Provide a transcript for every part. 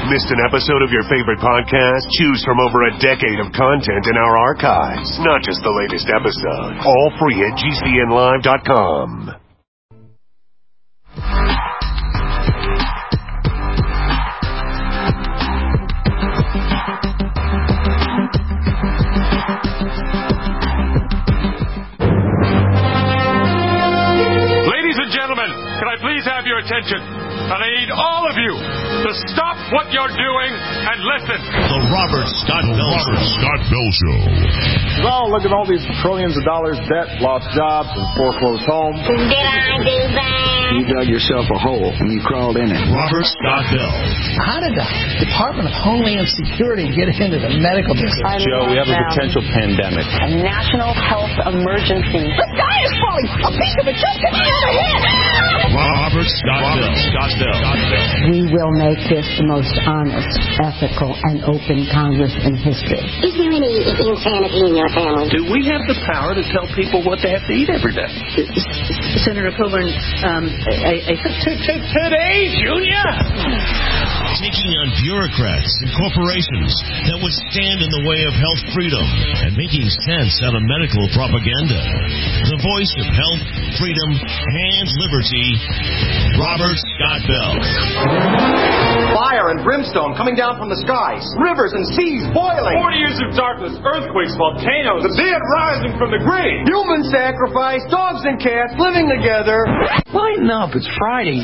Missed an episode of your favorite podcast? Choose from over a decade of content in our archives. Not just the latest episode. All free at GCNlive.com. Ladies and gentlemen, can I please have your attention? And I need all of you to stop what you're doing and listen. The Robert Scott Bell Show. Well, look at all these trillions of dollars debt, lost jobs, and foreclosed homes. Did I do that? You dug yourself a hole and you crawled in it. Robert Scott Bell. How did the Department of Homeland Security get into the medical business? Joe, we have a potential pandemic. A national health emergency. The sky is falling! A piece of it just hit me on the head! Robert Scott Bell. We will make this the most honest, ethical, and open Congress in history. Is there any insanity in your family? Do we have the power to tell people what they have to eat every day? Senator Coburn, Today, Junior! Taking on bureaucrats and corporations that would stand in the way of health freedom and making sense out of medical propaganda. The voice of health, freedom, and liberty, Robert Scott Bell. Fire and brimstone coming down from the skies. Rivers and seas boiling. 40 years of darkness, earthquakes, volcanoes. The dead rising from the grave. Human sacrifice, dogs and cats living together. Lighten up, it's Friday.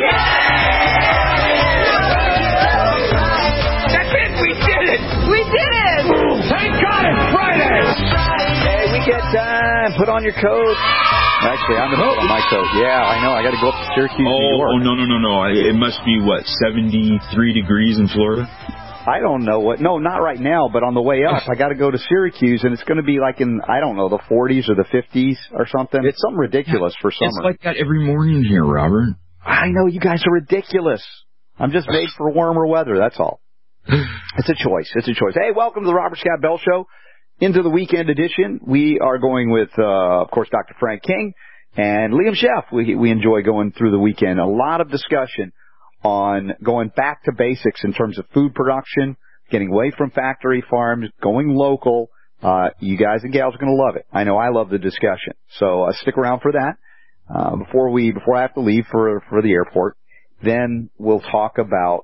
That's it, we did it. we did it! Thank God it's Friday. Hey, weekend time. Put on your coat. Actually, I'm going to put on my coat. Yeah, I know. I got to go up to Syracuse, New York. No. It must be, 73 degrees in Florida? I don't know what. No, not right now, but on the way up, I got to go to Syracuse, and it's going to be like in, I don't know, the 40s or the 50s or something. It's something ridiculous for summer. It's like that every morning here, Robert. I know. You guys are ridiculous. I'm just made for warmer weather, that's all. It's a choice. Hey, welcome to the Robert Scott Bell Show. Into the weekend edition, we are going with, of course, Dr. Frank King and Liam Sheff. We enjoy going through the weekend. A lot of discussion on going back to basics in terms of food production, getting away from factory farms, going local. You guys and gals are going to love it. I know I love the discussion. So stick around for that. Before I have to leave for the airport, then we'll talk about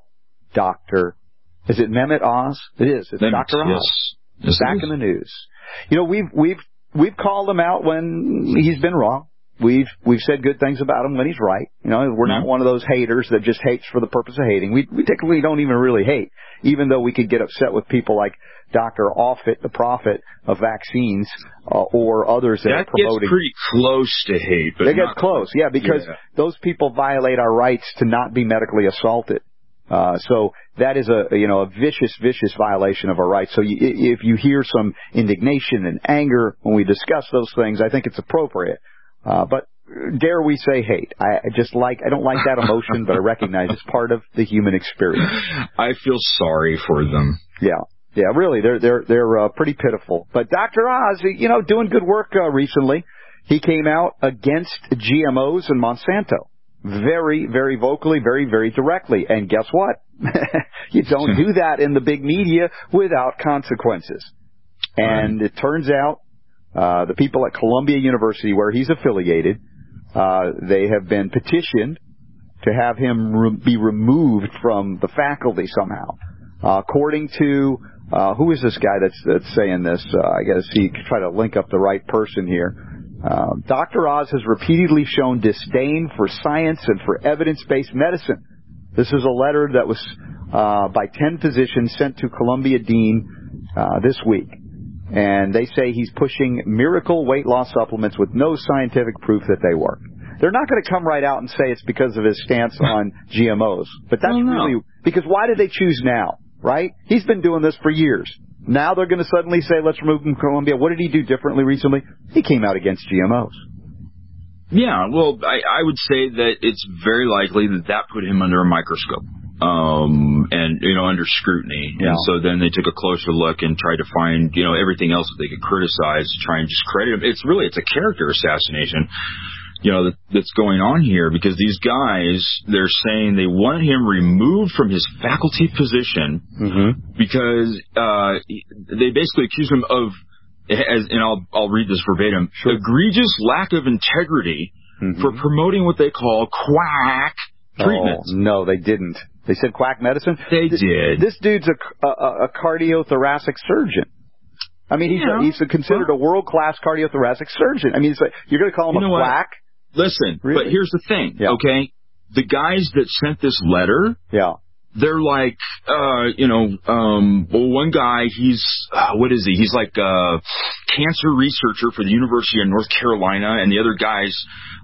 is it Mehmet Oz? It is. It's Mehmet, Dr. Oz. Yes, back in the news. You know, we've called him out when he's been wrong. We've said good things about him when he's right. You know, we're not one of those haters that just hates for the purpose of hating. We typically don't even really hate, even though we could get upset with people like Dr. Offit, the prophet of vaccines, or others that are promoting. That gets pretty close to hate. But they get close, yeah, because those people violate our rights to not be medically assaulted. So that is a vicious violation of our rights. So if you hear some indignation and anger when we discuss those things, I think it's appropriate. But dare we say hate? I don't like that emotion, but I recognize it's part of the human experience. I feel sorry for them. Yeah, really, they're pretty pitiful. But Dr. Oz, doing good work recently. He came out against GMOs and Monsanto. Very, very vocally, very, very directly. And guess what? You don't do that in the big media without consequences. And it turns out the people at Columbia University, where he's affiliated, they have been petitioned to have him be removed from the faculty somehow. According to, who is this guy that's saying this? I got to see, try to link up the right person here. Dr. Oz has repeatedly shown disdain for science and for evidence-based medicine. This is a letter that was by 10 physicians sent to Columbia Dean this week. And they say he's pushing miracle weight loss supplements with no scientific proof that they work. They're not going to come right out and say it's because of his stance on GMOs. But that's really... Because why did they choose now, right? He's been doing this for years. Now they're going to suddenly say, let's remove him from Columbia. What did he do differently recently? He came out against GMOs. Yeah, well, I would say that it's very likely that put him under a microscope. And, under scrutiny. Yeah. And so then they took a closer look and tried to find, everything else that they could criticize to try and discredit him. It's a character assassination. that's going on here, because these guys, they're saying they want him removed from his faculty position because they basically accuse him of, and I'll read this verbatim, egregious lack of integrity for promoting what they call quack treatments. Oh, no, they didn't. They said quack medicine? They did. This dude's a cardiothoracic surgeon. I mean, he's considered a world-class cardiothoracic surgeon. I mean, it's like, you're going to call him a quack? Listen, really? But here's the thing, okay? The guys that sent this letter, they're like, well, one guy, he's, what is he? He's like a cancer researcher for the University of North Carolina, and the other guy's,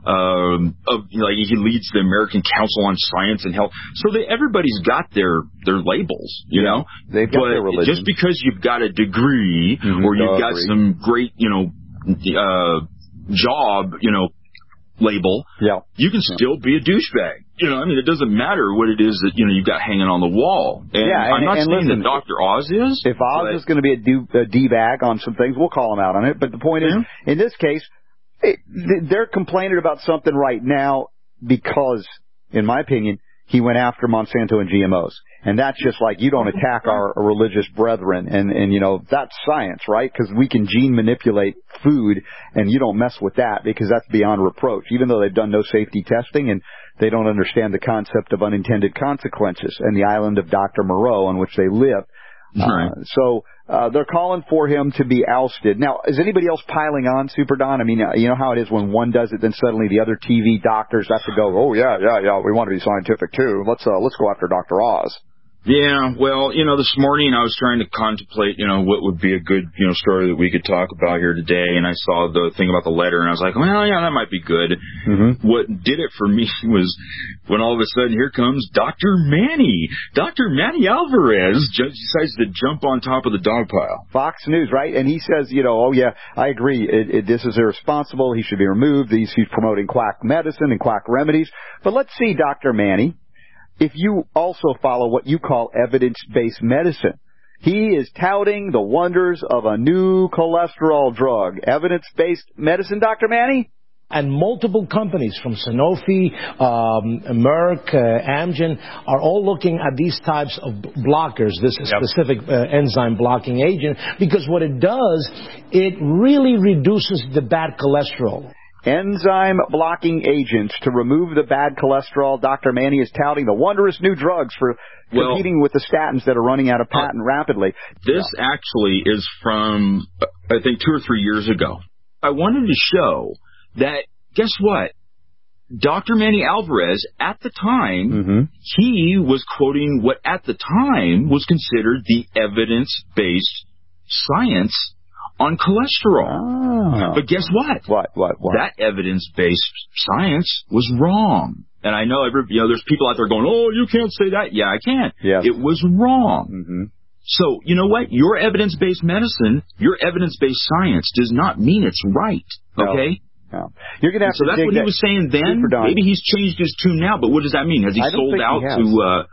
he leads the American Council on Science and Health. So everybody's got their labels, you know? They've got their religion. Just because you've got a degree, or you've got some great, job, label, you can still be a douchebag. I mean, it doesn't matter what it is that, you've got hanging on the wall. And I'm not saying that Dr. Oz is. If Oz is going to be a D-bag on some things, we'll call him out on it. But the point is, in this case, they're complaining about something right now because, in my opinion, he went after Monsanto and GMOs. And that's just like, you don't attack our religious brethren. And that's science, right? Because we can gene manipulate food, and you don't mess with that because that's beyond reproach, even though they've done no safety testing and they don't understand the concept of unintended consequences and the island of Dr. Moreau on which they live. So they're calling for him to be ousted. Now, is anybody else piling on, Super Don? I mean, you know how it is when one does it, then suddenly the other TV doctors have to go, oh, yeah, we want to be scientific, too. Let's go after Dr. Oz. Yeah, well, this morning I was trying to contemplate, what would be a good, story that we could talk about here today, and I saw the thing about the letter, and I was like, well, yeah, that might be good. What did it for me was when all of a sudden here comes Dr. Manny Alvarez decides to jump on top of the dog pile. Fox News, right? And he says, oh, yeah, I agree. This is irresponsible. He should be removed. He's promoting quack medicine and quack remedies. But let's see, Dr. Manny, if you also follow what you call evidence-based medicine. He is touting the wonders of a new cholesterol drug. Evidence-based medicine, Dr. Manny? And multiple companies from Sanofi, Merck, Amgen are all looking at these types of blockers, this specific enzyme blocking agent, because what it does, it really reduces the bad cholesterol. Enzyme blocking agents to remove the bad cholesterol. Dr. Manny is touting the wondrous new drugs for competing with the statins that are running out of patent rapidly. This actually is from, I think, 2 or 3 years ago. I wanted to show that, guess what? Dr. Manny Alvarez, at the time, he was quoting what at the time was considered the evidence-based science on cholesterol. But guess what? What? That evidence-based science was wrong. And I know there's people out there going, oh, you can't say that. Yeah, I can. Yes. It was wrong. So, you know what? Your evidence-based medicine, your evidence-based science does not mean it's right. Okay? No. You're gonna have so to that's what he was saying then. Maybe he's changed his tune now, but what does that mean? Has he sold out to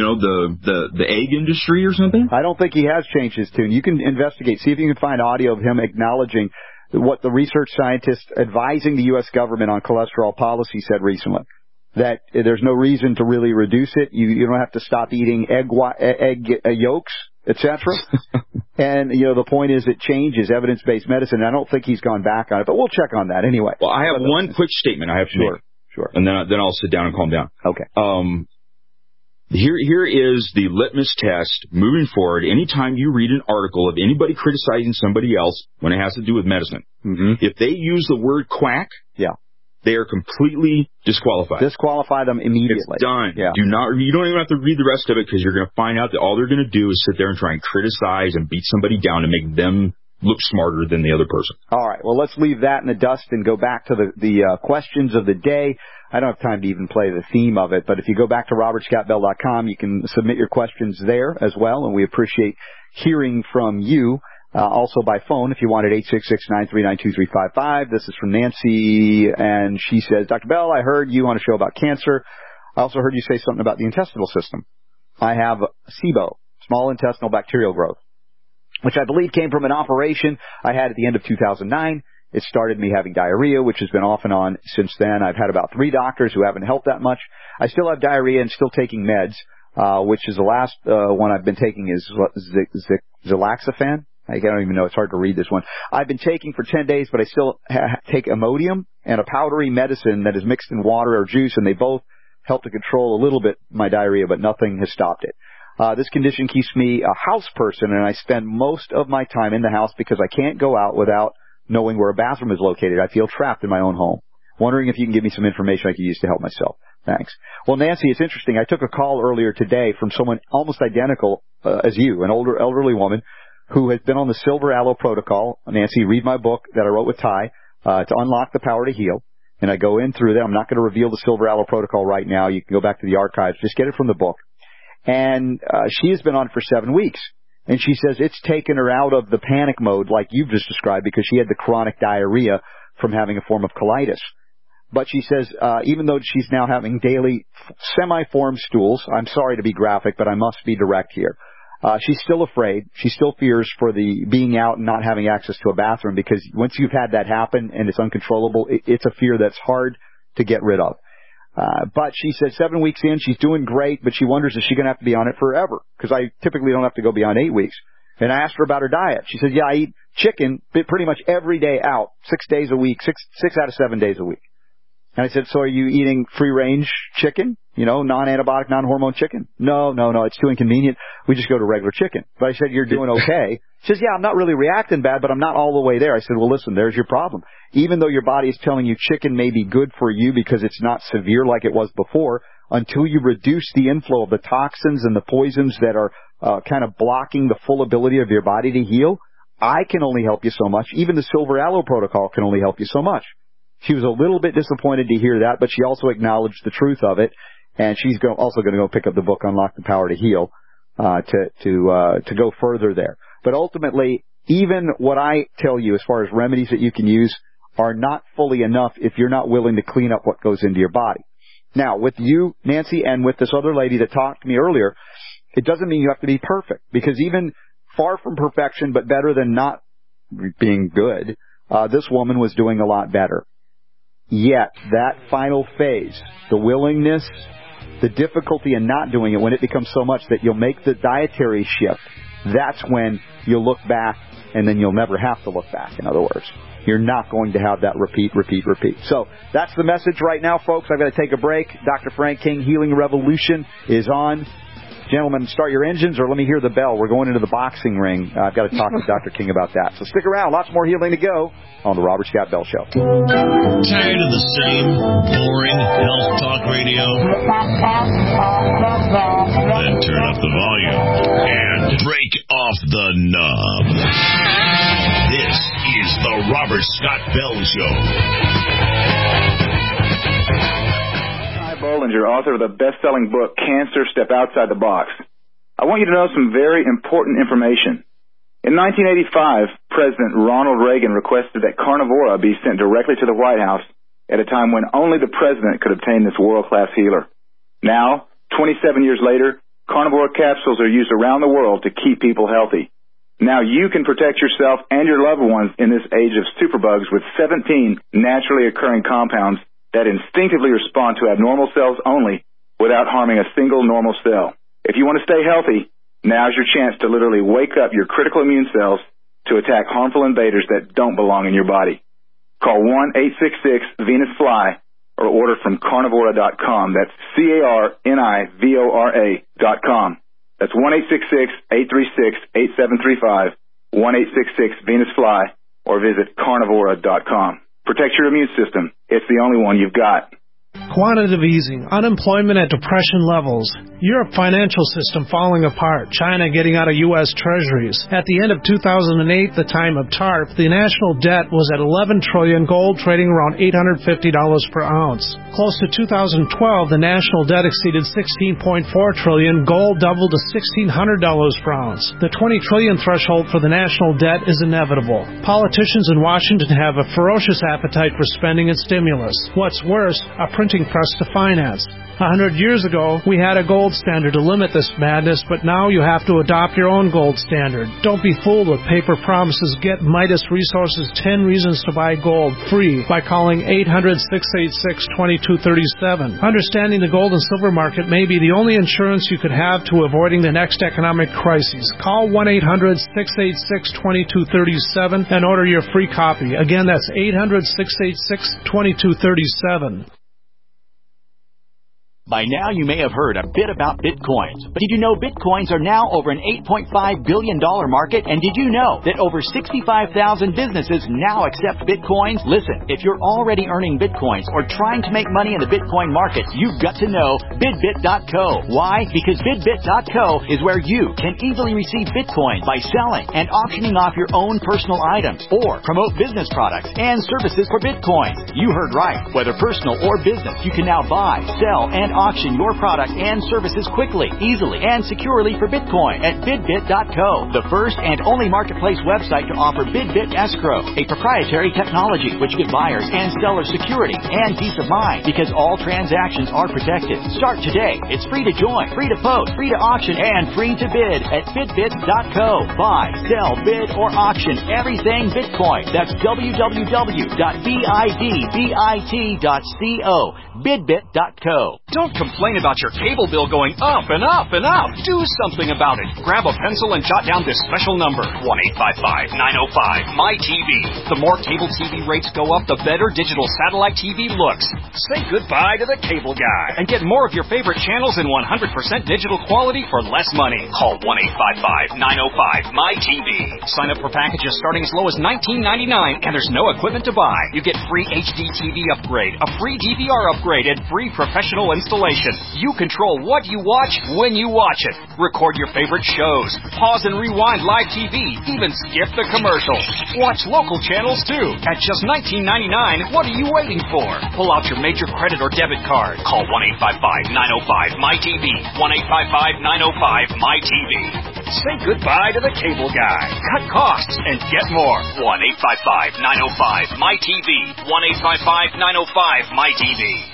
the egg industry or something? I don't think he has changed his tune. You can investigate, see if you can find audio of him acknowledging what the research scientists advising the U.S. government on cholesterol policy said recently. That there's no reason to really reduce it. You don't have to stop eating egg yolks, etc. And, the point is it changes evidence-based medicine. I don't think he's gone back on it, but we'll check on that anyway. Well, I have one quick statement I have to make. Sure. And then I'll sit down and calm down. Okay. Here is the litmus test moving forward. Anytime you read an article of anybody criticizing somebody else when it has to do with medicine, if they use the word quack, they are completely disqualified. Disqualify them immediately. It's done. Yeah. You don't even have to read the rest of it because you're going to find out that all they're going to do is sit there and try and criticize and beat somebody down to make them look smarter than the other person. All right. Well, let's leave that in the dust and go back to the questions of the day. I don't have time to even play the theme of it, but if you go back to robertscottbell.com, you can submit your questions there as well, and we appreciate hearing from you. Also by phone, if you want, at 866-939-2355. This is from Nancy, and she says, Dr. Bell, I heard you on a show about cancer. I also heard you say something about the intestinal system. I have SIBO, small intestinal bacterial growth, which I believe came from an operation I had at the end of 2009. It started me having diarrhea, which has been off and on since then. I've had about 3 doctors who haven't helped that much. I still have diarrhea and still taking meds, which is the last one I've been taking is Zilaxifan. I don't even know. It's hard to read this one. I've been taking for 10 days, but I still take Imodium and a powdery medicine that is mixed in water or juice, and they both help to control a little bit my diarrhea, but nothing has stopped it. This condition keeps me a house person, and I spend most of my time in the house because I can't go out without knowing where a bathroom is located. I feel trapped in my own home. Wondering if you can give me some information I could use to help myself. Thanks. Well, Nancy, it's interesting. I took a call earlier today from someone almost identical as you, an older elderly woman who has been on the Silver Aloe Protocol. Nancy, read my book that I wrote with Ty to unlock the power to heal. And I go in through that. I'm not going to reveal the Silver Aloe Protocol right now. You can go back to the archives. Just get it from the book. And she has been on for 7 weeks. And she says it's taken her out of the panic mode like you've just described because she had the chronic diarrhea from having a form of colitis. But she says even though she's now having daily semi-formed stools, I'm sorry to be graphic, but I must be direct here. She's still afraid. She still fears for the being out and not having access to a bathroom because once you've had that happen and it's uncontrollable, it's a fear that's hard to get rid of. But she said 7 weeks in, she's doing great, but she wonders if she's going to have to be on it forever because I typically don't have to go beyond 8 weeks. And I asked her about her diet. She said, yeah, I eat chicken pretty much every day out, 6 days a week, six out of 7 days a week. And I said, so are you eating free-range chicken? You know, non-antibiotic, non-hormone chicken? No, it's too inconvenient. We just go to regular chicken. But I said, you're doing okay. She says, yeah, I'm not really reacting bad, but I'm not all the way there. I said, well, listen, there's your problem. Even though your body is telling you chicken may be good for you because it's not severe like it was before, until you reduce the inflow of the toxins and the poisons that are kind of blocking the full ability of your body to heal, I can only help you so much. Even the Silver Aloe Protocol can only help you so much. She was a little bit disappointed to hear that, but she also acknowledged the truth of it, and she's also going to go pick up the book Unlock the Power to Heal to go further there. But ultimately, even what I tell you as far as remedies that you can use are not fully enough if you're not willing to clean up what goes into your body. Now, with you, Nancy, and with this other lady that talked to me earlier, it doesn't mean you have to be perfect, because even far from perfection, but better than not being good, this woman was doing a lot better. Yet, that final phase, the willingness, the difficulty in not doing it, when it becomes so much that you'll make the dietary shift, that's when you'll look back, and then you'll never have to look back, in other words. You're not going to have that repeat. So, that's the message right now, folks. I've got to take a break. Dr. Frank King, Healing Revolution, is on. Gentlemen, start your engines, or let me hear the bell. We're going into the boxing ring. I've got to talk to Dr. King about that. So stick around. Lots more healing to go on the Robert Scott Bell Show. Tired of the same boring health talk radio? Then turn up the volume and break off the knob. This is the Robert Scott Bell Show. Bollinger, author of the best-selling book, Cancer, Step Outside the Box. I want you to know some very important information. In 1985, President Ronald Reagan requested that Carnivora be sent directly to the White House at a time when only the president could obtain this world-class healer. Now, 27 years later, Carnivora capsules are used around the world to keep people healthy. Now you can protect yourself and your loved ones in this age of superbugs with 17 naturally occurring compounds that instinctively respond to abnormal cells only without harming a single normal cell. If you want to stay healthy, now's your chance to literally wake up your critical immune cells to attack harmful invaders that don't belong in your body. Call 1-866-VENUS-FLY or order from Carnivora.com. That's CARNIVORA.com. That's 1-866-836-8735, 1-866-VENUS-FLY, or visit Carnivora.com. Protect your immune system. It's the only one you've got. Quantitative easing, unemployment at depression levels, Europe financial system falling apart, China getting out of U.S. treasuries. At the end of 2008, the time of TARP, the national debt was at $11 trillion, gold trading around $850 per ounce. Close to 2012, the national debt exceeded $16.4 trillion, gold doubled to $1,600 per ounce. The $20 trillion threshold for the national debt is inevitable. Politicians in Washington have a ferocious appetite for spending and stimulus. What's worse, a printing printing press to finance. 100 years ago, we had a gold standard to limit this madness, but now you have to adopt your own gold standard. Don't be fooled with paper promises. Get Midas Resources 10 Reasons to Buy Gold free by calling 800-686-2237. Understanding the gold and silver market may be the only insurance you could have to avoiding the next economic crisis. Call 1-800-686-2237 and order your free copy. Again, that's 800-686-2237. By now, you may have heard a bit about Bitcoins. But did you know Bitcoins are now over an $8.5 billion market? And did you know that over 65,000 businesses now accept Bitcoins? Listen, if you're already earning Bitcoins or trying to make money in the Bitcoin market, you've got to know BidBit.co. Why? Because BidBit.co is where you can easily receive Bitcoin by selling and auctioning off your own personal items or promote business products and services for Bitcoin. You heard right. Whether personal or business, you can now buy, sell, and auction your product and services quickly, easily, and securely for Bitcoin at BidBit.co, the first and only marketplace website to offer BidBit Escrow, a proprietary technology which gives buyers and sellers security and peace of mind because all transactions are protected. Start today. It's free to join, free to post, free to auction, and free to bid at BidBit.co. Buy, sell, bid, or auction everything Bitcoin. That's www.bidbit.co. BidBit.co. Don't complain about your cable bill going up and up and up. Do something about it. Grab a pencil and jot down this special number, 1-855-905-MY-TV. The more cable TV rates go up, the better digital satellite TV looks. Say goodbye to the cable guy and get more of your favorite channels in 100% digital quality for less money. Call 1-855-905-MY-TV. Sign up for packages starting as low as $19.99, and there's no equipment to buy. You get free HD TV upgrade, a free DVR upgrade, and free professional installation. You control what you watch when you watch it. Record your favorite shows. Pause and rewind live TV. Even skip the commercials. Watch local channels too. At just $19.99, what are you waiting for? Pull out your major credit or debit card. Call 1-855-905-MY-TV. 1-855-905-MY-TV. Say goodbye to the cable guy. Cut costs and get more. 1-855-905-MY-TV. 1-855-905-MY-TV.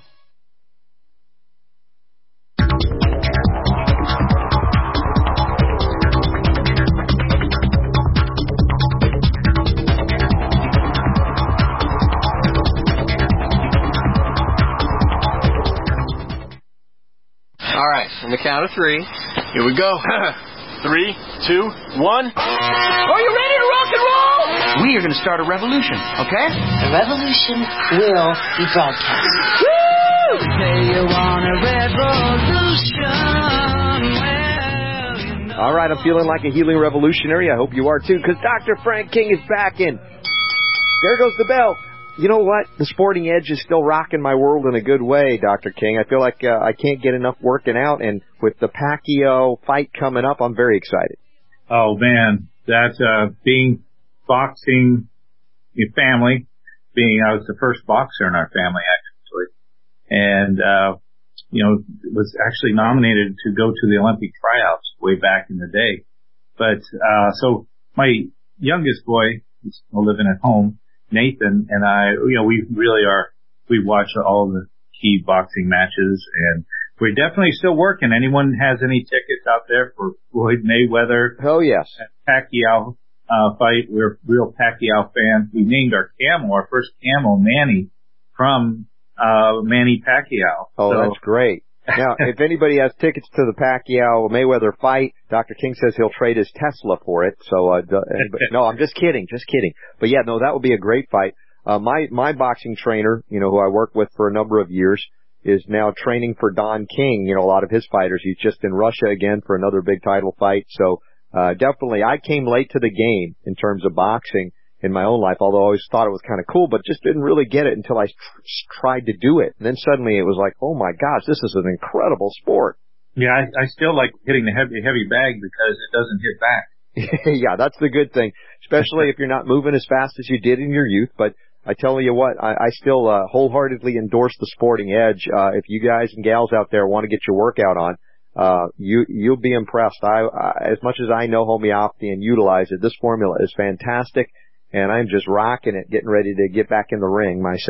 All right, on the count of three, here we go. 3, 2, 1. Are you ready to rock and roll? We are going to start a revolution, okay? The revolution will be broadcast. Woo! Say you want a revolution. All right, I'm feeling like a healing revolutionary. I hope you are too, because Dr. Frank King is back in. There goes the bell. You know what? The Sporting Edge is still rocking my world in a good way, Dr. King. I feel like I can't get enough working out, and with the Pacquiao fight coming up, I'm very excited. Oh, man. That's being boxing family. I was the first boxer in our family, actually. And, was actually nominated to go to the Olympic tryouts way back in the day. But so my youngest boy, who's living at home, Nathan, and I, we watch all the key boxing matches, and we're definitely still working. Anyone has any tickets out there for Floyd Mayweather? Oh, yes. Pacquiao fight. We're real Pacquiao fans. We named our first camel, Manny, from Manny Pacquiao. Oh, so, that's great. Now, if anybody has tickets to the Pacquiao Mayweather fight, Dr. King says he'll trade his Tesla for it. So, no, I'm just kidding. But yeah, no, that would be a great fight. My boxing trainer, who I worked with for a number of years, is now training for Don King, a lot of his fighters. He's just in Russia again for another big title fight. So, definitely, I came late to the game in terms of boxing in my own life, although I always thought it was kind of cool, but just didn't really get it until I tried to do it. And then suddenly it was like, oh my gosh, this is an incredible sport. Yeah, I still like hitting the heavy bag because it doesn't hit back. Yeah, that's the good thing, especially if you're not moving as fast as you did in your youth. But I tell you what, I still wholeheartedly endorse the Sporting Edge. If you guys and gals out there want to get your workout on, you'll be impressed. As much as I know homeopathy and utilize it, this formula is fantastic. And I'm just rocking it, getting ready to get back in the ring myself.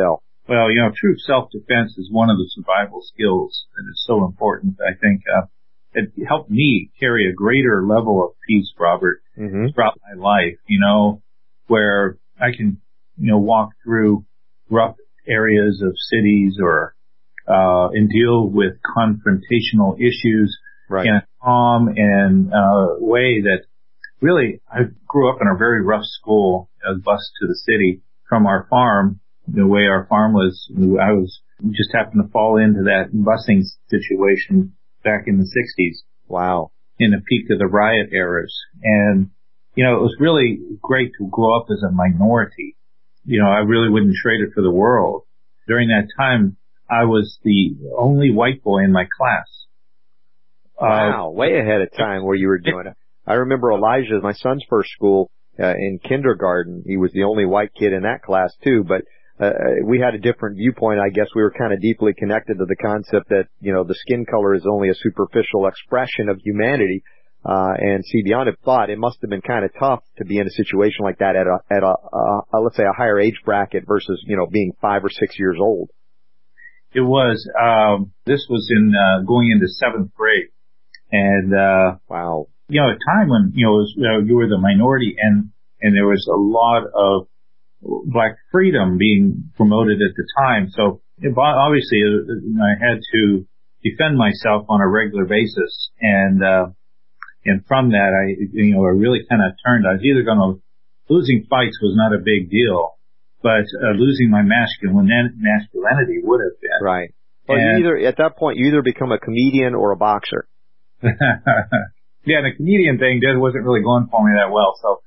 Well, true self-defense is one of the survival skills that is so important. I think it helped me carry a greater level of peace, Robert, throughout my life, where I can, walk through rough areas of cities or and deal with confrontational issues in a calm and way that really, I grew up in a very rough school. I was bused to the city from our farm. The way our farm was, I was just happened to fall into that busing situation back in the 60s. Wow. In the peak of the riot eras. And, it was really great to grow up as a minority. I really wouldn't trade it for the world. During that time, I was the only white boy in my class. Wow, way ahead of time where you were doing it. I remember Elijah, my son's first school, in kindergarten. He was the only white kid in that class too, but we had a different viewpoint. I guess we were kind of deeply connected to the concept that, the skin color is only a superficial expression of humanity. And see, beyond a thought, it must have been kind of tough to be in a situation like that at a let's say a higher age bracket versus, being 5 or 6 years old. It was, this was in, going into 7th grade. And, wow. A time when, you were the minority and there was a lot of black freedom being promoted at the time. So obviously I had to defend myself on a regular basis. And from that, I really kind of turned. I was either losing fights was not a big deal, but losing my masculinity would have been. Right. Well, at that point, you either become a comedian or a boxer. Yeah, the comedian thing wasn't really going for me that well. So,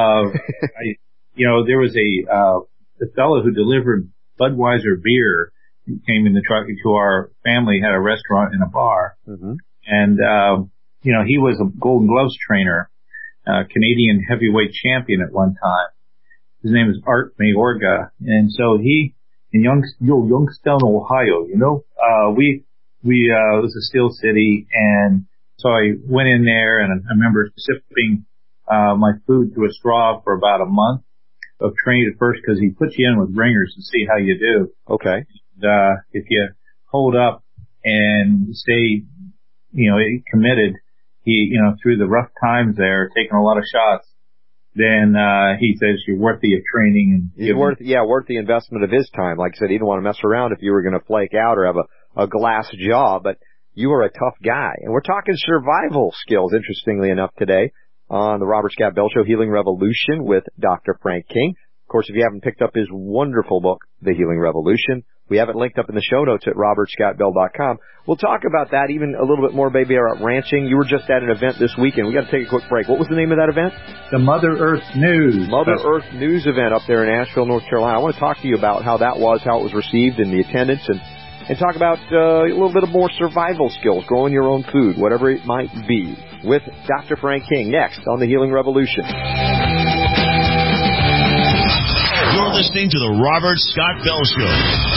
there was a fellow who delivered Budweiser beer who came in the truck to our family, had a restaurant and a bar. Mm-hmm. And, he was a Golden Gloves trainer, Canadian heavyweight champion at one time. His name is Art Mayorga. And so he, in Youngstown, Ohio, it was a steel city. And so I went in there and I remember sipping, my food through a straw for about a month of training at first because he puts you in with ringers to see how you do. Okay. If you hold up and stay, committed, through the rough times there, taking a lot of shots, then, he says you're worthy of training. And worth the investment of his time. Like I said, he didn't want to mess around if you were going to flake out or have a glass jaw, but you are a tough guy. And we're talking survival skills, interestingly enough, today on the Robert Scott Bell Show, Healing Revolution with Dr. Frank King. Of course, if you haven't picked up his wonderful book, The Healing Revolution, we have it linked up in the show notes at robertscottbell.com. We'll talk about that even a little bit more, baby, about ranching. You were just at an event this weekend. We got to take a quick break. What was the name of that event? The Mother Earth News. Mother Earth News event up there in Asheville, North Carolina. I want to talk to you about how that was, how it was received, and the attendance, and talk about a little bit of more survival skills, growing your own food, whatever it might be, with Dr. Frank King next on The Healing Revolution. You're listening to The Robert Scott Bell Show.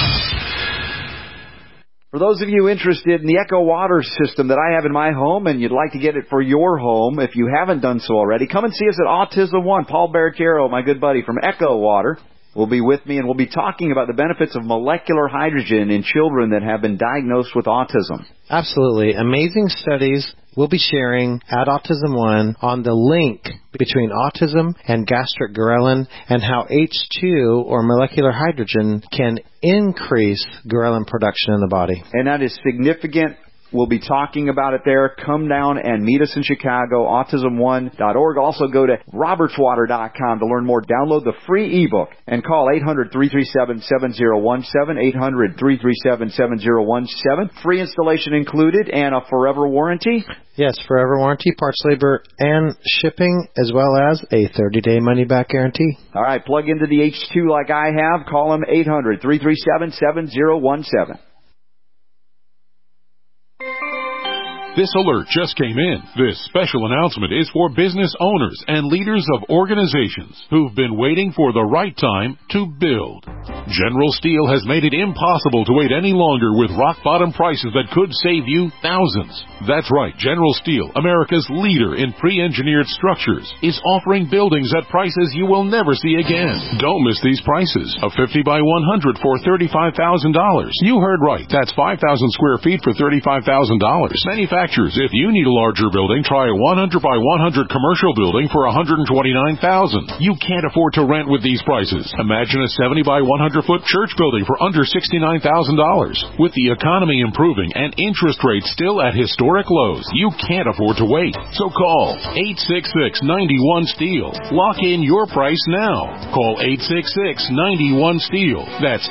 For those of you interested in the Echo Water system that I have in my home and you'd like to get it for your home, if you haven't done so already, come and see us at Autism One. Paul Barricaro, my good buddy from Echo Water, will be with me, and we'll be talking about the benefits of molecular hydrogen in children that have been diagnosed with autism. Absolutely. Amazing studies we'll be sharing at Autism One on the link between autism and gastric ghrelin and how H2 or molecular hydrogen can increase ghrelin production in the body. And that is significant. We'll be talking about it there. Come down and meet us in Chicago, autism1.org. Also go to robertswater.com to learn more. Download the free ebook and call 800-337-7017, 800-337-7017. Free installation included and a forever warranty. Yes, forever warranty, parts, labor, and shipping, as well as a 30-day money-back guarantee. All right, plug into the H2 like I have. Call them 800-337-7017. This alert just came in. This special announcement is for business owners and leaders of organizations who've been waiting for the right time to build. General Steel has made it impossible to wait any longer with rock-bottom prices that could save you thousands. That's right, General Steel, America's leader in pre-engineered structures, is offering buildings at prices you will never see again. Don't miss these prices. A 50 by 100 for $35,000. You heard right. That's 5,000 square feet for $35,000. Manufacturers, if you need a larger building, try a 100 by 100 commercial building for $129,000. You can't afford to rent with these prices. Imagine a 70 by 100 foot church building for under $69,000. With the economy improving and interest rates still at historic lows, you can't afford to wait. So call 866-91-STEEL. Lock in your price now. Call 866-91-STEEL. That's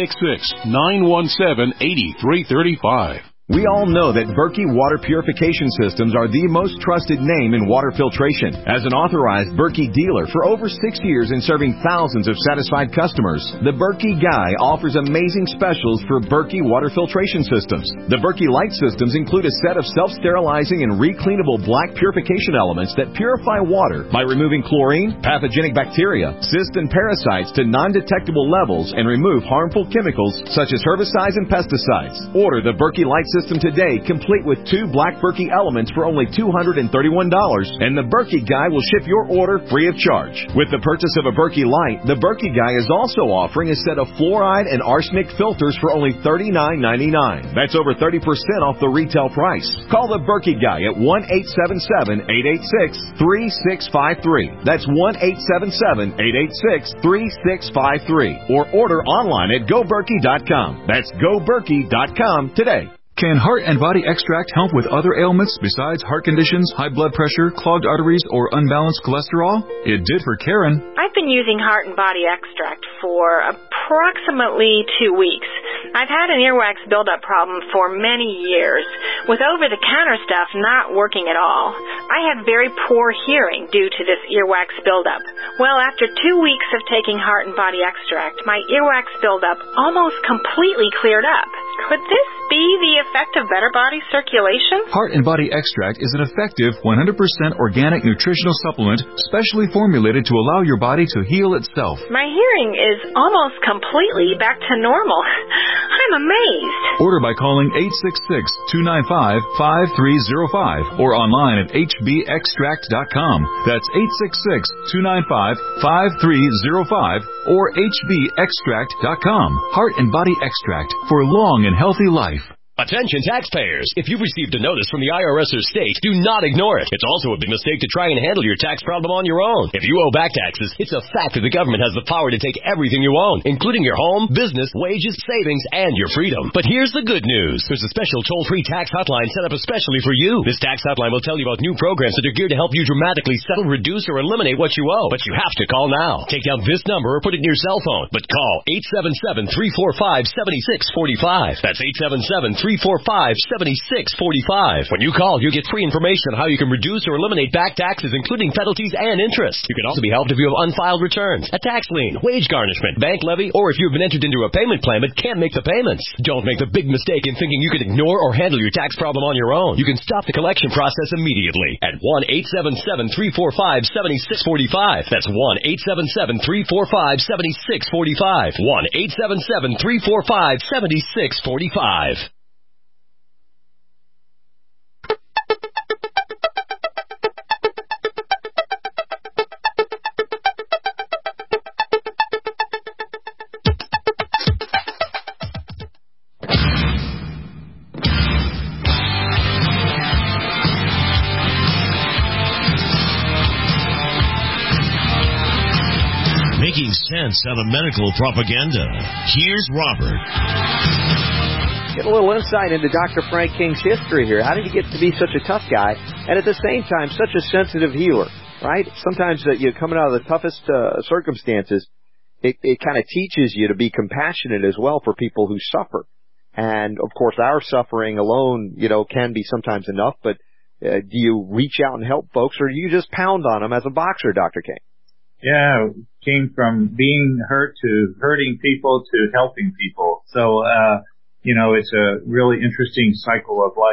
866-917-8335. We all know that Berkey Water Purification Systems are the most trusted name in water filtration. As an authorized Berkey dealer for over 6 years and serving thousands of satisfied customers, the Berkey Guy offers amazing specials for Berkey Water Filtration Systems. The Berkey Light Systems include a set of self-sterilizing and recleanable black purification elements that purify water by removing chlorine, pathogenic bacteria, cysts, and parasites to non-detectable levels and remove harmful chemicals such as herbicides and pesticides. Order the Berkey Light System today, complete with 2 black Berkey elements for only $231, and the Berkey Guy will ship your order free of charge. With the purchase of a Berkey Light, the Berkey Guy is also offering a set of fluoride and arsenic filters for only $39.99. That's over 30% off the retail price. Call the Berkey Guy at 1-877-886-3653. That's 1-877-886-3653. Or order online at GoBerkey.com. That's GoBerkey.com today. Can Heart and Body Extract help with other ailments besides heart conditions, high blood pressure, clogged arteries, or unbalanced cholesterol? It did for Karen. I've been using Heart and Body Extract for approximately 2 weeks. I've had an earwax buildup problem for many years, with over-the-counter stuff not working at all. I have very poor hearing due to this earwax buildup. Well, after 2 weeks of taking Heart and Body Extract, my earwax buildup almost completely cleared up. Could this be the effect of better body circulation? Heart and Body Extract is an effective 100% organic nutritional supplement specially formulated to allow your body to heal itself. My hearing is almost completely back to normal. I'm amazed. Order by calling 866-295-5305 or online at hbextract.com. That's 866-295-5305 or hbextract.com. Heart and Body Extract for long and healthy life. Attention taxpayers! If you've received a notice from the IRS or state, do not ignore it. It's also a big mistake to try and handle your tax problem on your own. If you owe back taxes, it's a fact that the government has the power to take everything you own, including your home, business, wages, savings, and your freedom. But here's the good news. There's a special toll-free tax hotline set up especially for you. This tax hotline will tell you about new programs that are geared to help you dramatically settle, reduce, or eliminate what you owe. But you have to call now. Take down this number or put it in your cell phone. But call 877-345-7645. That's 877-345-7645. When you call, you'll get free information on how you can reduce or eliminate back taxes, including penalties and interest. You can also be helped if you have unfiled returns, a tax lien, wage garnishment, bank levy, or if you've been entered into a payment plan but can't make the payments. Don't make the big mistake in thinking you can ignore or handle your tax problem on your own. You can stop the collection process immediately at 1-877-345-7645. That's 1-877-345-7645. 1-877-345-7645. Making sense out of medical propaganda. Here's Robert. Get a little insight into Dr. Frank King's history here. How did he get to be such a tough guy and at the same time such a sensitive healer, right? Sometimes you're coming out of the toughest circumstances, it kind of teaches you to be compassionate as well for people who suffer. And, of course, our suffering alone, can be sometimes enough, but do you reach out and help folks, or do you just pound on them as a boxer, Dr. King? Yeah, came from being hurt to hurting people to helping people. So, it's a really interesting cycle of life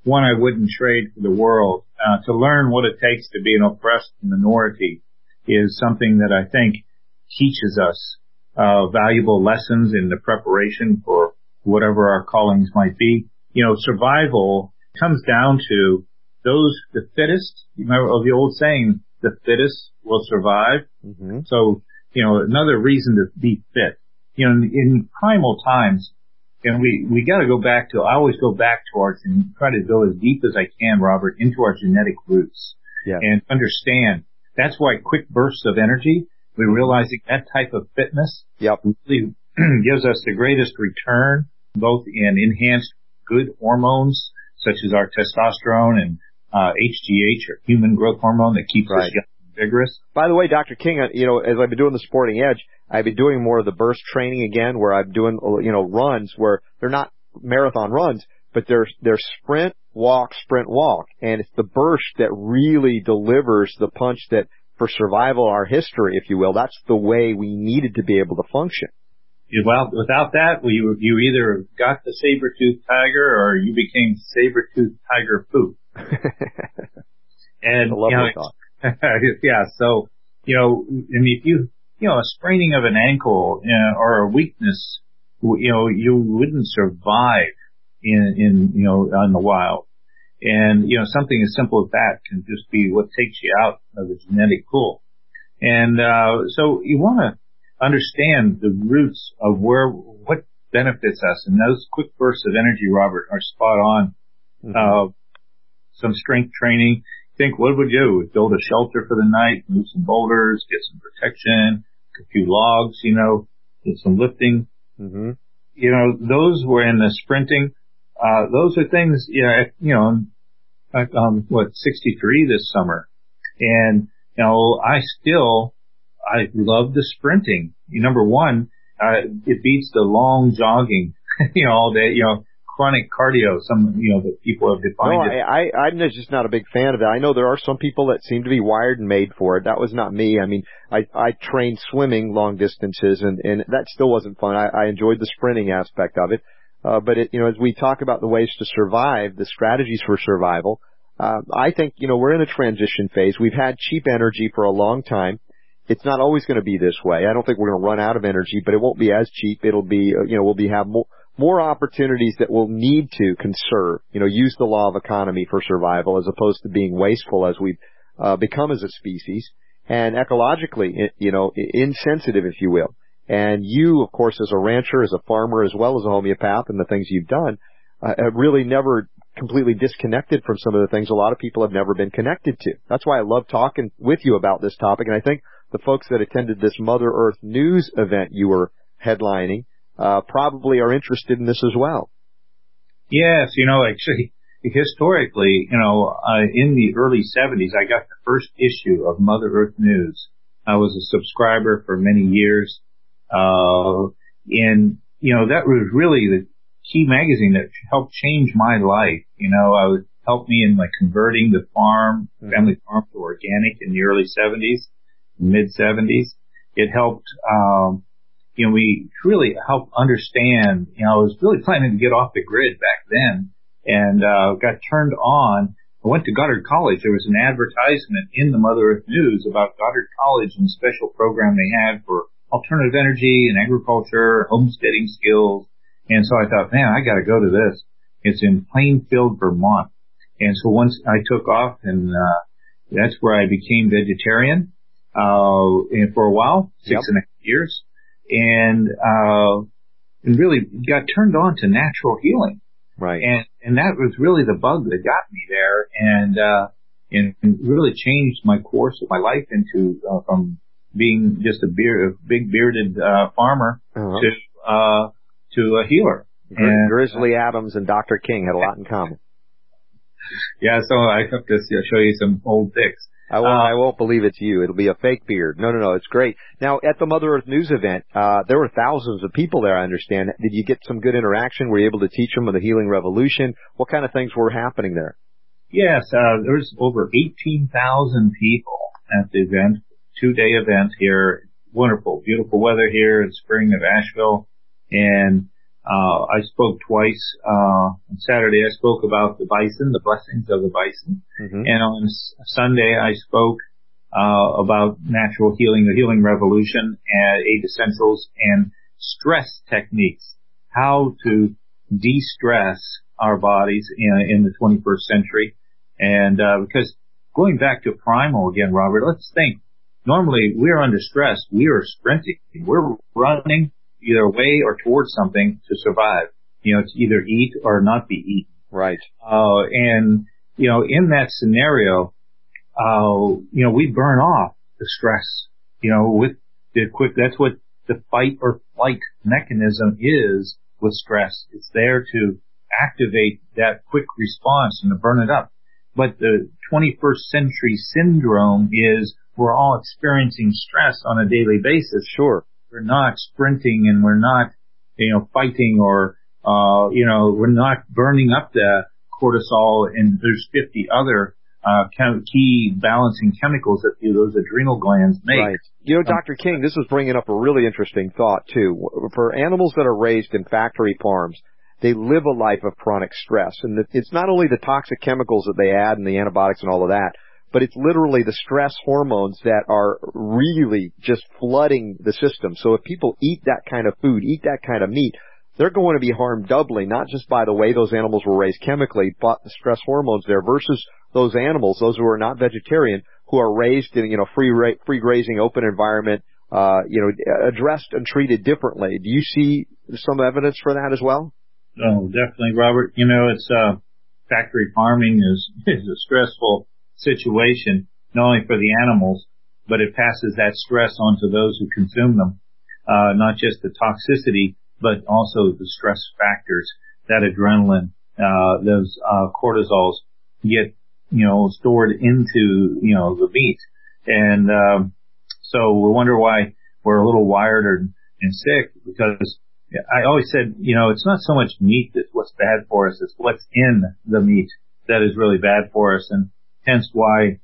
one I wouldn't trade for the world. To learn what it takes to be an oppressed minority is something that I think teaches us valuable lessons in the preparation for whatever our callings might be. Survival comes down to the fittest. Remember the old saying, the fittest will survive. Mm-hmm. So, another reason to be fit. In primal times, and we got to go back to, I always go back to try to go as deep as I can, Robert, into our genetic roots. Yeah. And understand. That's why quick bursts of energy, we're realizing that type of fitness really gives us the greatest return, both in enhanced good hormones, such as our testosterone and HGH, or human growth hormone, that keeps us young and vigorous. By the way, Dr. King, as I've been doing the Sporting Edge, I've been doing more of the burst training again, where I'm doing, runs where they're not marathon runs, but they're sprint, walk, and it's the burst that really delivers the punch that, for survival, our history, if you will, that's the way we needed to be able to function. Well, without that, you either got the saber-toothed tiger or you became saber-toothed tiger poop. And, yeah, so, a spraining of an ankle, or a weakness, you wouldn't survive on the wild. And, something as simple as that can just be what takes you out of the genetic pool. And, so you want to understand the roots of what benefits us. And those quick bursts of energy, Robert, are spot on. Mm-hmm. Some strength training. Think, what would you do? Build a shelter for the night, move some boulders, get some protection, a few logs, get some lifting. Mm-hmm. Those were in the sprinting. Those are things, 63 this summer. And, I love the sprinting. Number one, it beats the long jogging, all day, chronic cardio, that people have defined it. I'm just not a big fan of that. I know there are some people that seem to be wired and made for it. That was not me. I mean, I trained swimming long distances, and that still wasn't fun. I enjoyed the sprinting aspect of it. But as we talk about the ways to survive, the strategies for survival, I think, we're in a transition phase. We've had cheap energy for a long time. It's not always going to be this way. I don't think we're going to run out of energy, but it won't be as cheap. It'll be, we'll have more opportunities that we'll need to conserve, use the law of economy for survival, as opposed to being wasteful as we've become as a species, and ecologically, insensitive, if you will. And you, of course, as a rancher, as a farmer, as well as a homeopath, and the things you've done, have really never completely disconnected from some of the things a lot of people have never been connected to. That's why I love talking with you about this topic, and I think the folks that attended this Mother Earth News event you were headlining probably are interested in this as well. Yes, actually, historically, in the early 70s, I got the first issue of Mother Earth News. I was a subscriber for many years. And, that was really the key magazine that helped change my life. Helped me in converting the family farm to organic in the early 70s, mid 70s. It helped, we really helped understand, I was really planning to get off the grid back then, and, got turned on. I went to Goddard College. There was an advertisement in the Mother Earth News about Goddard College and the special program they had for alternative energy and agriculture, homesteading skills. And so I thought, man, I got to go to this. It's in Plainfield, Vermont. And so once I took off, and that's where I became vegetarian and for a while, 6.5 years, and really got turned on to natural healing. Right. And that was really the bug that got me there, and really changed my course of my life into from being just a big bearded farmer to a healer. And Grizzly Adams and Dr. King had a lot in common. Yeah, so I have to show you some old pics. I won't believe it's you. It'll be a fake beard. No, it's great. Now, at the Mother Earth News event, there were thousands of people there, I understand. Did you get some good interaction? Were you able to teach them of the healing revolution? What kind of things were happening there? Yes, there was over 18,000 people at the event, 2-day event here. Wonderful, beautiful weather here in spring of Asheville. And I spoke twice. On Saturday, I spoke about the bison, the blessings of the bison. Mm-hmm. And on Sunday, I spoke about natural healing, the healing revolution, and 8 essentials, and stress techniques, how to de-stress our bodies in the 21st century. And because going back to primal again, Robert, let's think. Normally, we're under stress. We are sprinting. We're running either away or towards something to survive. To either eat or not be eaten. Right. And, in that scenario, we burn off the stress, with the that's what the fight or flight mechanism is with stress. It's there to activate that quick response and to burn it up. But the 21st century syndrome is we're all experiencing stress on a daily basis. Sure. We're not sprinting and we're not, fighting or, we're not burning up the cortisol, and there's 50 other key balancing chemicals that those adrenal glands make. Right. Dr. King, this is bringing up a really interesting thought, too. For animals that are raised in factory farms, they live a life of chronic stress. And it's not only the toxic chemicals that they add and the antibiotics and all of that, but it's literally the stress hormones that are really just flooding the system. So if people eat that kind of food, eat that kind of meat, they're going to be harmed doubly, not just by the way those animals were raised chemically, but the stress hormones there versus those animals, those who are not vegetarian, who are raised in, free grazing, open environment, addressed and treated differently. Do you see some evidence for that as well? Oh, definitely, Robert. It's, factory farming is a stressful situation, not only for the animals, but it passes that stress on to those who consume them. Not just the toxicity, but also the stress factors, that adrenaline, those, cortisols get, stored into, the meat. And, so we wonder why we're a little wired and sick, because I always said, it's not so much meat that's what's bad for us, it's what's in the meat that is really bad for us. And hence why,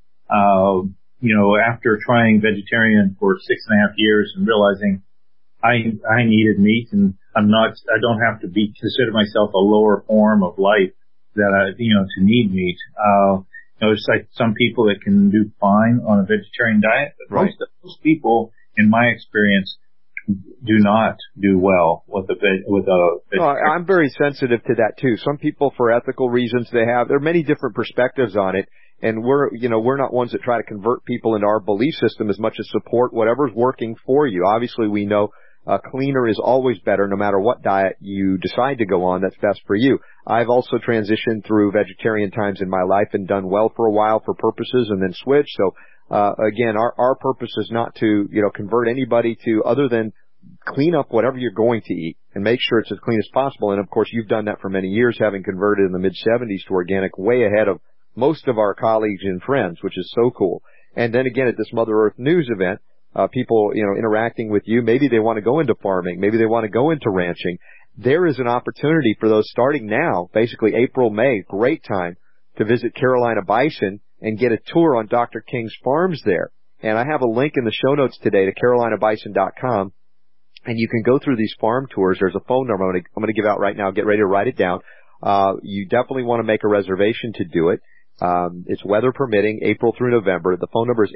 after trying vegetarian for 6.5 years and realizing I needed meat and I don't have to consider myself a lower form of life that to need meat. There's like some people that can do fine on a vegetarian diet, but most people, in my experience, do not do well with a vegetarian. I'm very sensitive to that too. Some people, for ethical reasons, there are many different perspectives on it. And we're not ones that try to convert people into our belief system as much as support whatever's working for you. Obviously, we know cleaner is always better no matter what diet you decide to go on that's best for you. I've also transitioned through vegetarian times in my life and done well for a while for purposes and then switched. So, again, our purpose is not to, convert anybody to other than clean up whatever you're going to eat and make sure it's as clean as possible. And of course, you've done that for many years, having converted in the mid-70s to organic, way ahead of most of our colleagues and friends, which is so cool. And then again, at this Mother Earth News event, people, interacting with you, maybe they want to go into farming, maybe they want to go into ranching. There is an opportunity for those starting now, basically April, May, great time to visit Carolina Bison and get a tour on Dr. King's farms there. And I have a link in the show notes today to carolinabison.com, and you can go through these farm tours. There's a phone number I'm going to give out right now. Get ready to write it down. You definitely want to make a reservation to do it. It's weather permitting, April through November. The phone number is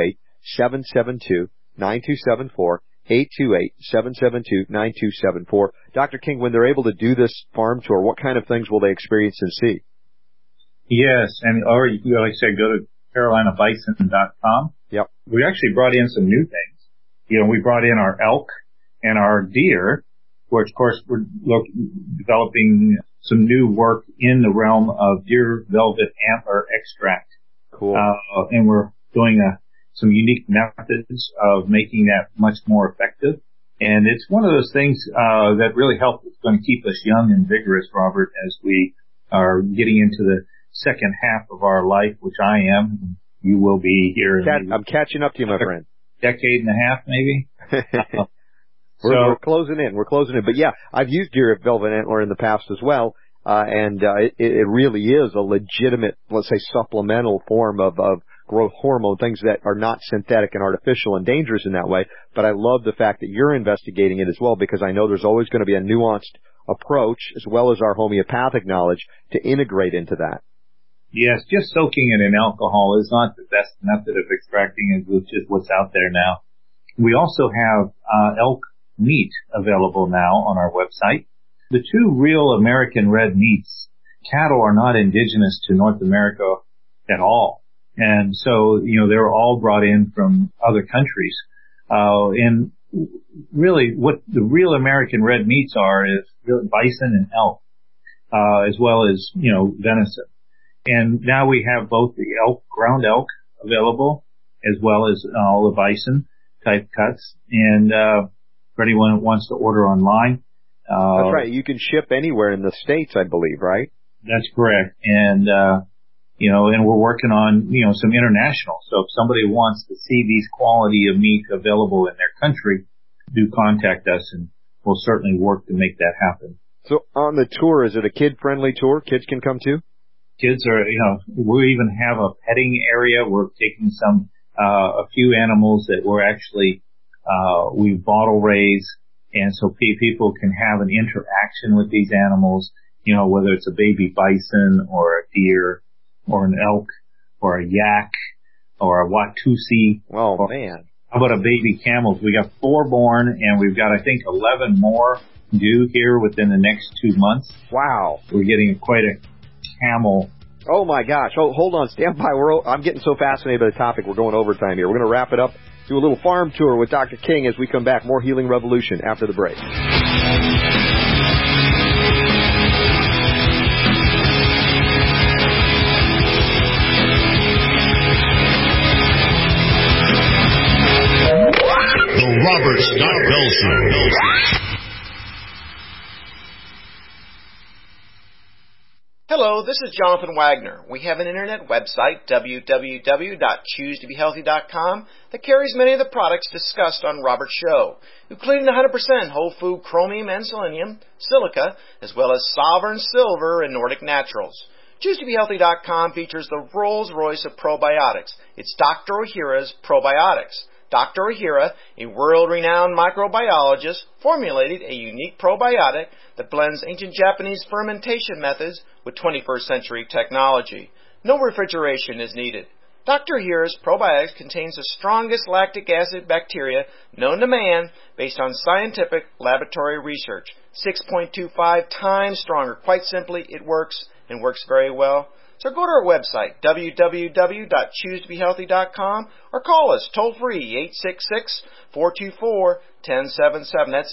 828-772-9274, 828-772-9274. Dr. King, when they're able to do this farm tour, what kind of things will they experience and see? Yes, and or like I said, go to carolinabison.com. Yep. We actually brought in some new things. We brought in our elk and our deer, which of course we're developing some new work in the realm of deer velvet antler extract. Cool. And we're doing some unique methods of making that much more effective. And it's one of those things that really helps. It's going to keep us young and vigorous, Robert, as we are getting into the second half of our life, which I am. You will be here. I'm catching up to you, my friend. Decade and a half, maybe. We're closing in. But yeah, I've used deer velvet antler in the past as well. And it really is a legitimate, let's say, supplemental form of growth hormone, things that are not synthetic and artificial and dangerous in that way. But I love the fact that you're investigating it as well, because I know there's always going to be a nuanced approach, as well as our homeopathic knowledge, to integrate into that. Yes, just soaking it in alcohol is not the best method of extracting it, which is what's out there now. We also have elk meat available now on our website. The two real American red meats, cattle are not indigenous to North America at all. And so, they're all brought in from other countries. And really what the real American red meats are is bison and elk, as well as, venison. And now we have both the ground elk available, as well as all the bison type cuts. And, for anyone that wants to order online. That's right. You can ship anywhere in the States, I believe, right? That's correct. And, and we're working on, some international. So if somebody wants to see these quality of meat available in their country, do contact us and we'll certainly work to make that happen. So on the tour, is it a kid-friendly tour? Kids can come too? Kids are, we even have a petting area. We're taking a few animals that we're actually, we bottle raise. And so people can have an interaction with these animals, whether it's a baby bison or a deer or an elk or a yak or a Watusi. Oh, man. How about a baby camel? We got 4 born and we've got, I think, 11 more due here within the next 2 months. Wow. We're getting quite a camel. Oh, my gosh. Hold on. Stand by. I'm getting so fascinated by the topic. We're going overtime here. We're going to wrap it up. Do a little farm tour with Dr. King as we come back. More Healing Revolution after the break. The Robert Scott Bell Show. Hello, this is Jonathan Wagner. We have an internet website, www.choosetobehealthy.com, that carries many of the products discussed on Robert's show, including 100% whole food chromium and selenium, silica, as well as Sovereign Silver and Nordic Naturals. ChooseToBeHealthy.com features the Rolls-Royce of probiotics. It's Dr. Ohhira's Probiotics. Dr. Ohhira, a world-renowned microbiologist, formulated a unique probiotic that blends ancient Japanese fermentation methods with 21st century technology. No refrigeration is needed. Dr. Ohhira's probiotics contains the strongest lactic acid bacteria known to man based on scientific laboratory research. 6.25 times stronger. Quite simply, it works and works very well. So go to our website, www.choosetobehealthy.com, or call us toll-free, 866-424-1077. That's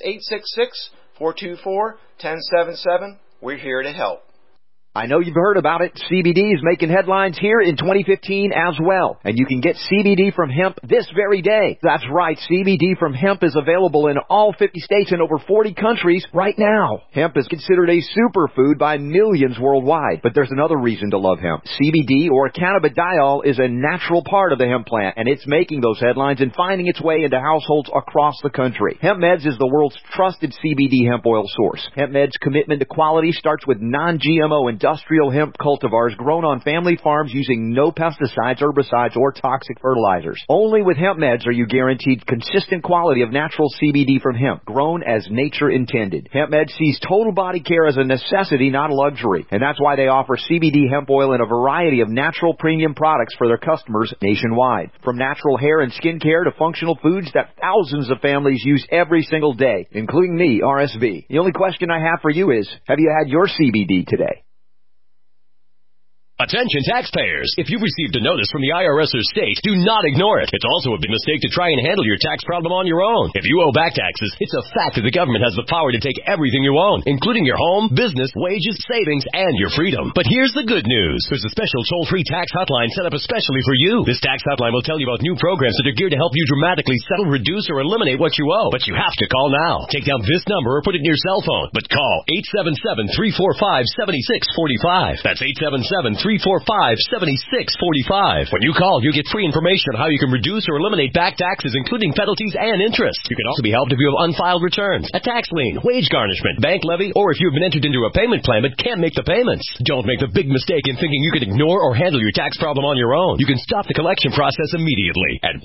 866-424-1077. We're here to help. I know you've heard about it. CBD is making headlines here in 2015 as well. And you can get CBD from hemp this very day. That's right. CBD from hemp is available in all 50 states and over 40 countries right now. Hemp is considered a superfood by millions worldwide. But there's another reason to love hemp. CBD, or cannabidiol, is a natural part of the hemp plant, and it's making those headlines and finding its way into households across the country. Hemp Meds is the world's trusted CBD hemp oil source. Hemp Meds' commitment to quality starts with non-GMO industrial hemp cultivars grown on family farms using no pesticides, herbicides, or toxic fertilizers. Only with Hemp Meds are you guaranteed consistent quality of natural CBD from hemp, grown as nature intended. Hemp Meds sees total body care as a necessity, not a luxury, and that's why they offer CBD hemp oil in a variety of natural premium products for their customers nationwide. From natural hair and skin care to functional foods that thousands of families use every single day, including me, RSV. The only question I have for you is, have you had your CBD today? Attention taxpayers! If you've received a notice from the IRS or state, do not ignore it. It's also a big mistake to try and handle your tax problem on your own. If you owe back taxes, it's a fact that the government has the power to take everything you own, including your home, business, wages, savings, and your freedom. But here's the good news. There's a special toll-free tax hotline set up especially for you. This tax hotline will tell you about new programs that are geared to help you dramatically settle, reduce, or eliminate what you owe. But you have to call now. Take down this number or put it in your cell phone. But call 877-345-7645. That's 877-345-7645. 1-877-345-7645. When you call, you get free information on how you can reduce or eliminate back taxes, including penalties and interest. You can also be helped if you have unfiled returns, a tax lien, wage garnishment, bank levy, or if you have been entered into a payment plan but can't make the payments. Don't make the big mistake in thinking you can ignore or handle your tax problem on your own. You can stop the collection process immediately at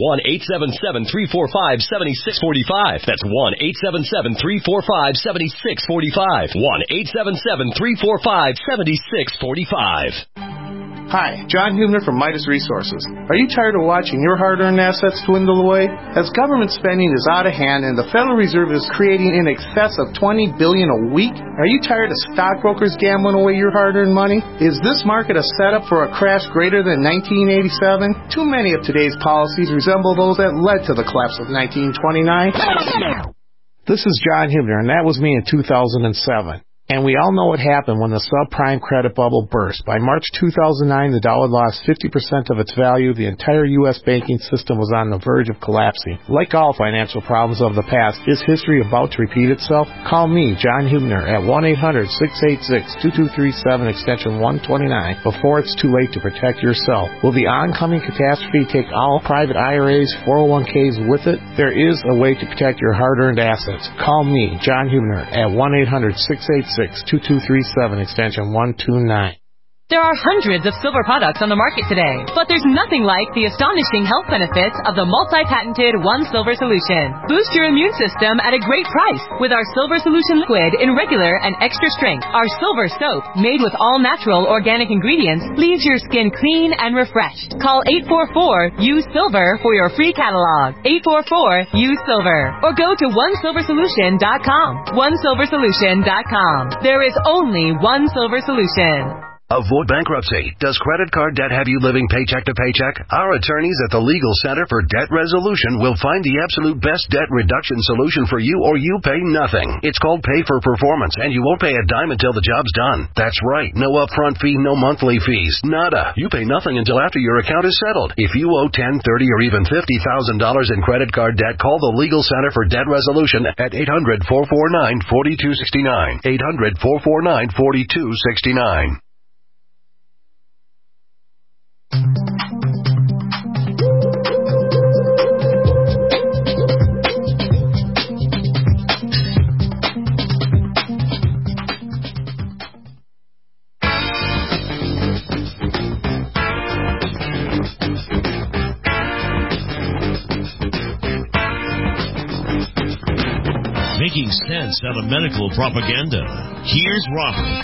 1-877-345-7645. That's 1-877-345-7645. 1-877-345-7645. Hi, John Hubner from Midas Resources. Are you tired of watching your hard-earned assets dwindle away? As government spending is out of hand and the Federal Reserve is creating in excess of $20 billion a week, are you tired of stockbrokers gambling away your hard-earned money? Is this market a setup for a crash greater than 1987? Too many of today's policies resemble those that led to the collapse of 1929. This is John Hubner, and that was me in 2007. And we all know what happened when the subprime credit bubble burst. By March 2009, the dollar lost 50% of its value. The entire U.S. banking system was on the verge of collapsing. Like all financial problems of the past, is history about to repeat itself? Call me, John Hubner, at 1-800-686-2237, extension 129, before it's too late to protect yourself. Will the oncoming catastrophe take all private IRAs, 401ks with it? There is a way to protect your hard-earned assets. Call me, John Hubner, at 1-800-686-2237, extension 129. There are hundreds of silver products on the market today, but there's nothing like the astonishing health benefits of the multi-patented One Silver Solution. Boost your immune system at a great price with our Silver Solution liquid in regular and extra strength. Our silver soap, made with all natural organic ingredients, leaves your skin clean and refreshed. Call 844-U-SILVER for your free catalog. 844-U-SILVER. Or go to OneSilverSolution.com. OneSilverSolution.com. There is only one silver solution. Avoid bankruptcy. Does credit card debt have you living paycheck to paycheck? Our attorneys at the Legal Center for Debt Resolution will find the absolute best debt reduction solution for you, or you pay nothing. It's called Pay for Performance, and you won't pay a dime until the job's done. That's right. No upfront fee, no monthly fees. Nada. You pay nothing until after your account is settled. If you owe $10,000, $30,000, or even $50,000 in credit card debt, call the Legal Center for Debt Resolution at 800-449-4269. 800-449-4269. Making sense out of medical propaganda. Here's Robert.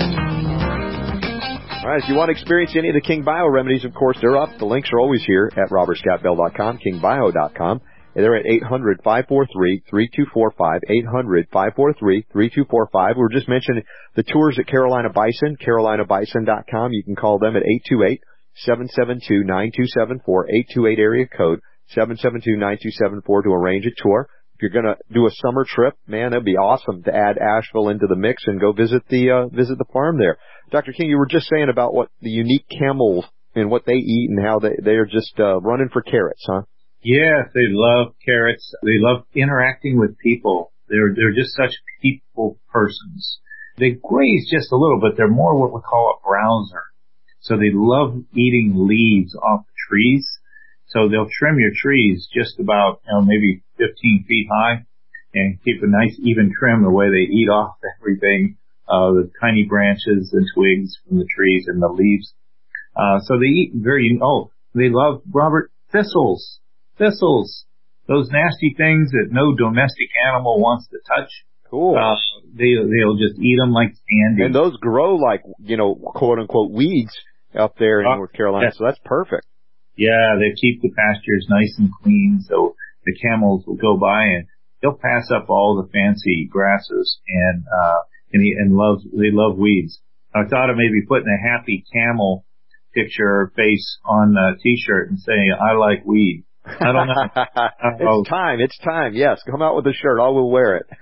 All right, if you want to experience any of the King Bio remedies, of course, they're up. The links are always here at robertscottbell.com, kingbio.com. And they're at 800-543-3245, 800-543-3245. We were just mentioning the tours at Carolina Bison, carolinabison.com. You can call them at 828-772-9274, 828 area code 772-9274 to arrange a tour. If you're going to do a summer trip, man, it'd be awesome to add Asheville into the mix and go visit the farm there. Dr. King, you were just saying about what the unique camels and what they eat and how they're just running for carrots, huh? Yes, they love carrots. They love interacting with people. They're just such people persons. They graze just a little, but they're more what we call a browser. So they love eating leaves off the trees. So they'll trim your trees just about, maybe 15 feet high and keep a nice even trim the way they eat off everything, the tiny branches and twigs from the trees and the leaves. So they eat they love, Robert, thistles. Thistles. Those nasty things that no domestic animal wants to touch. Cool. They'll just eat them like candy. And those grow like, quote unquote weeds up there in North Carolina. Yeah. So that's perfect. Yeah, they keep the pastures nice and clean, so the camels will go by and they'll pass up all the fancy grasses and they love weeds. I thought of maybe putting a happy camel picture face on a t-shirt and saying, I like weed. I don't know. It's time. Yes, come out with a shirt. I will wear it.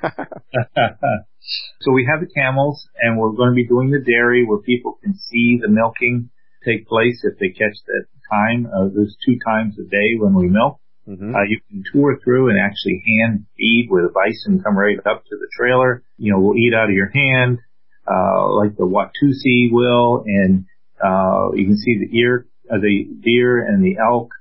So we have the camels, and we're going to be doing the dairy where people can see the milking take place if they catch that time. There's 2 times a day when we milk. Mm-hmm. You can tour through and actually hand feed where the bison come right up to the trailer. We'll eat out of your hand, like the Watusi will, and You can see the deer and the elk,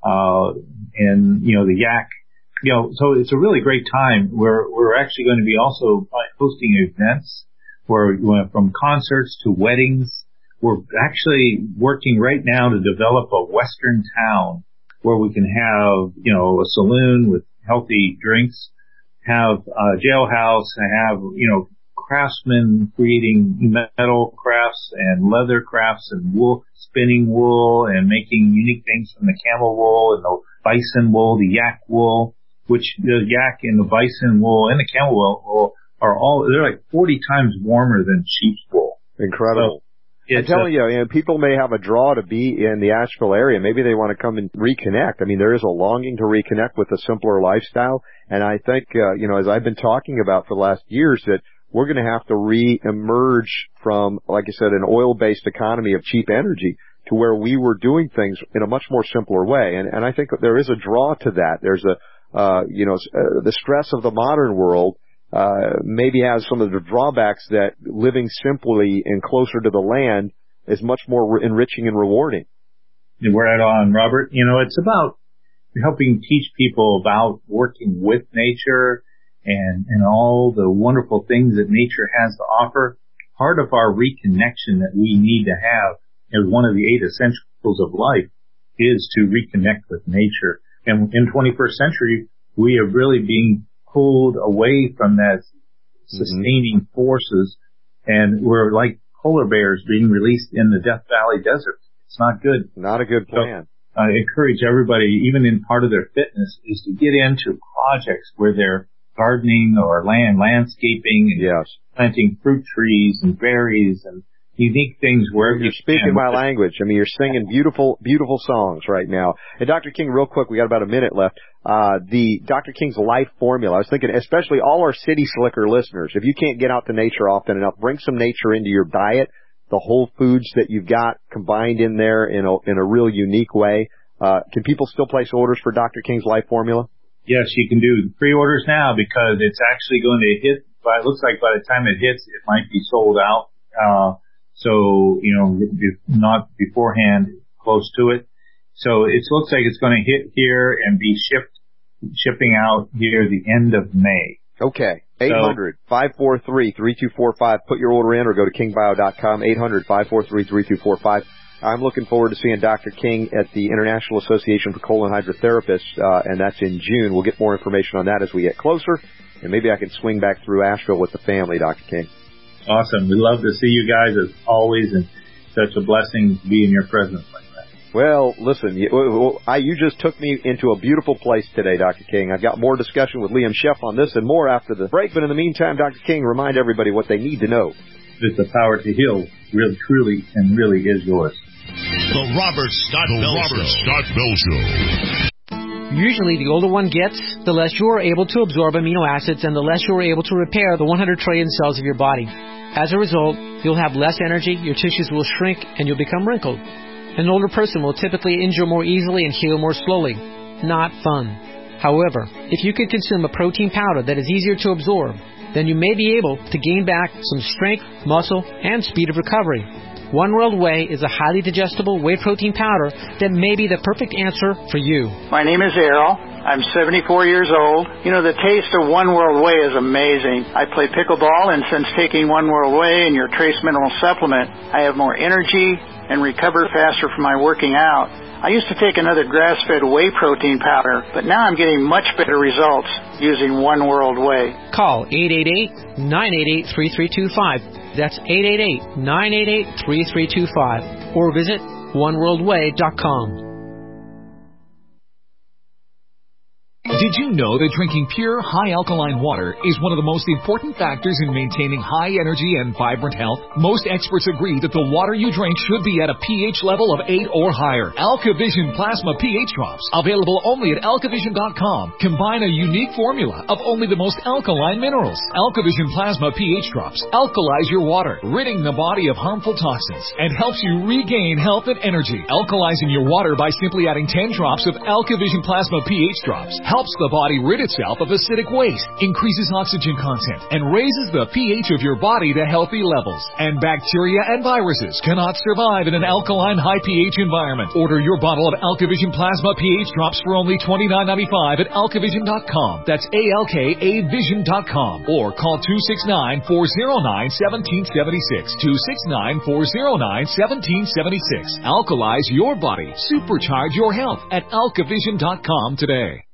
and, the yak. So it's a really great time. We're actually going to be also hosting events where we went from concerts to weddings. We're actually working right now to develop a Western town where we can have, a saloon with healthy drinks, have a jailhouse, and have, craftsmen creating metal crafts and leather crafts and wool, spinning wool and making unique things from the camel wool and the bison wool, the yak wool, which the yak and the bison wool and the camel wool they're like 40 times warmer than sheep's wool. Incredible. So, I'm telling you, people may have a draw to be in the Asheville area. Maybe they want to come and reconnect. I mean, there is a longing to reconnect with a simpler lifestyle. And I think, as I've been talking about for the last years, that we're going to have to re-emerge from, like I said, an oil-based economy of cheap energy to where we were doing things in a much more simpler way. And I think that there is a draw to that. There's the stress of the modern world maybe has some of the drawbacks that living simply and closer to the land is much more enriching and rewarding. We're right on, Robert. It's about helping teach people about working with nature and all the wonderful things that nature has to offer. Part of our reconnection that we need to have as one of the 8 essentials of life is to reconnect with nature. And in 21st century, we are really being pulled away from that sustaining forces, and we're like polar bears being released in the Death Valley desert. It's not good. Not a good plan. So I encourage everybody, even in part of their fitness, is to get into projects where they're gardening or landscaping and planting fruit trees and berries and unique things wherever you're speaking my language. I mean, you're singing beautiful, beautiful songs right now. And Dr. King, real quick, we got about a minute left. The Dr. King's Life Formula. I was thinking, especially all our City Slicker listeners, if you can't get out to nature often enough, bring some nature into your diet. The whole foods that you've got combined in there in a real unique way. Can people still place orders for Dr. King's Life Formula? Yes, you can do pre-orders now because it's actually going to hit. It looks like by the time it hits, it might be sold out. So, if not beforehand, close to it. So it looks like it's going to hit here and be shipping out here the end of May. Okay. 800-543-3245. Put your order in or go to kingbio.com. 800-543-3245. I'm looking forward to seeing Dr. King at the International Association for Colon Hydrotherapists, and that's in June. We'll get more information on that as we get closer, and maybe I can swing back through Asheville with the family, Dr. King. Awesome. We love to see you guys as always, and such a blessing to be in your presence like that. Well, listen, you just took me into a beautiful place today, Dr. King. I've got more discussion with Liam Sheff on this and more after the break, but in the meantime, Dr. King, remind everybody what they need to know. That the power to heal really, truly, and really is yours. The Robert Scott Bell Show. Usually, the older one gets, the less you are able to absorb amino acids and the less you are able to repair the 100 trillion cells of your body. As a result, you'll have less energy, your tissues will shrink, and you'll become wrinkled. An older person will typically injure more easily and heal more slowly. Not fun. However, if you can consume a protein powder that is easier to absorb, then you may be able to gain back some strength, muscle, and speed of recovery. One World Whey is a highly digestible whey protein powder that may be the perfect answer for you. My name is Errol. I'm 74 years old. The taste of One World Whey is amazing. I play pickleball, and since taking One World Whey and your Trace Mineral Supplement, I have more energy and recover faster from my working out. I used to take another grass-fed whey protein powder, but now I'm getting much better results using One World Whey. Call 888-988-3325. That's 888-988-3325. Or visit oneworldway.com. Did you know that drinking pure, high alkaline water is one of the most important factors in maintaining high energy and vibrant health? Most experts agree that the water you drink should be at a pH level of 8 or higher. AlkaVision Plasma pH Drops, available only at alkavision.com, combine a unique formula of only the most alkaline minerals. AlkaVision Plasma pH Drops alkalize your water, ridding the body of harmful toxins, and helps you regain health and energy. Alkalizing your water by simply adding 10 drops of AlkaVision Plasma pH Drops helps helps the body rid itself of acidic waste, increases oxygen content, and raises the pH of your body to healthy levels. And bacteria and viruses cannot survive in an alkaline high pH environment. Order your bottle of AlkaVision Plasma pH drops for only $29.95 at alkavision.com. That's ALKAvision.com. Or call 269-409-1776. 269-409-1776. Alkalize your body. Supercharge your health at alkavision.com today.